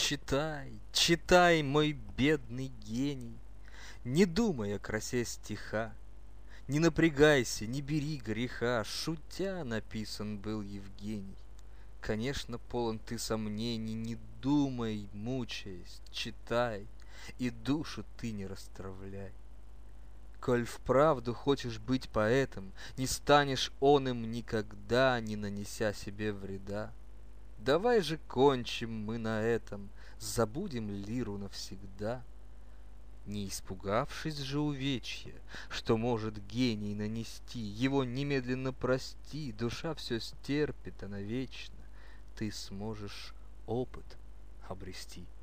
читай, читай, мой бедный гений, не думай о красе стиха, не напрягайся, не бери греха, шутя написан был Евгений. Конечно, полон ты сомнений, не думай, мучаясь, читай, и душу ты не расстравляй. Коль вправду хочешь быть поэтом, не станешь он им никогда, не нанеся себе вреда. Давай же кончим мы на этом, забудем лиру навсегда. Не испугавшись же увечья, что может гений нанести, его немедленно прости, душа все стерпит, она вечно, ты сможешь опыт обрести.